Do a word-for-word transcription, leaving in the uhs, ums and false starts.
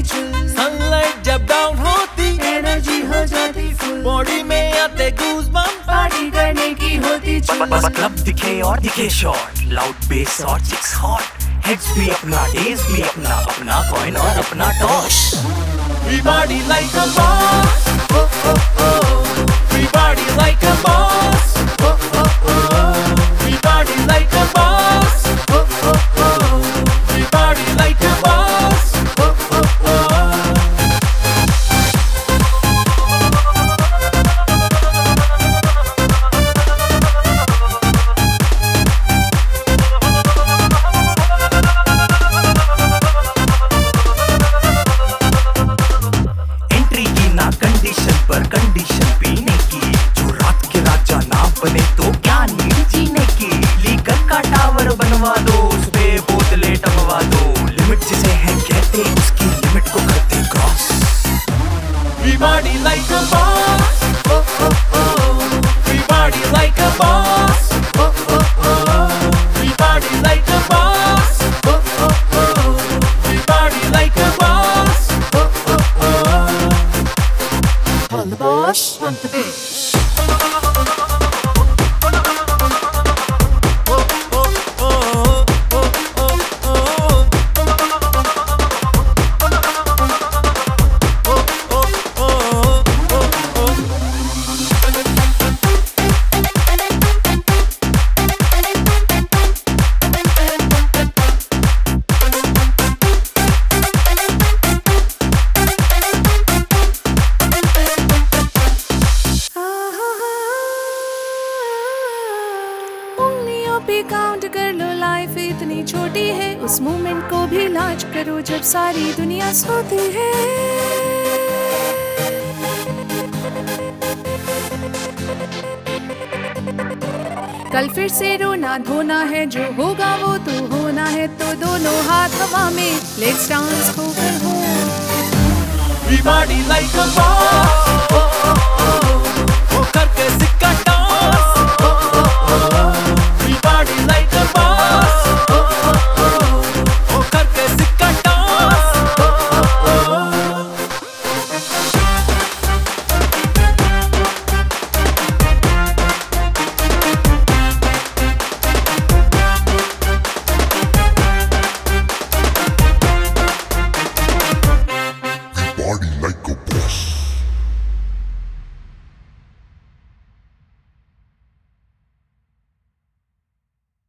हलचल, सनलाइट जब डाउन होती एनर्जी हो जाती फुल, बॉडी में आते गूज़बम्प, पार्टी करने की होती चुल। बस क्लब दिखे और दिखे शॉट, लाउड बेस और चिक्स हॉट, हेड्स भी अपना डेज भी अपना, अपना कॉइन और अपना toss. We party like a boss, oh oh oh. We party like a boss, oh oh oh. We party like a boss, oh oh oh. We party like a boss, oh oh oh. Condition पर condition पीने की, जो रात के राजा ना बने तो क्या नींद जीने की। लीकर का टावर बनवा दो, उस पे बोतलें टंगवा दो, लिमिट जिसे है कहते उसकी लिमिट को करते cross. We party like a boss, oh oh oh. We party like a boss, oh oh oh. We party like a boss, oh oh oh. We party like a boss, oh oh oh. On the boss, on the beat. पे count कर लो, life इतनी छोटी है, उस moment को भी लाज करो जब सारी दुनिया सोती है। कल फिर से रोना धोना है, जो होगा वो तो होना है, तो दोनों हाथ हवा में लेट्स डांस होकर हो। We party like a boss, oh oh oh.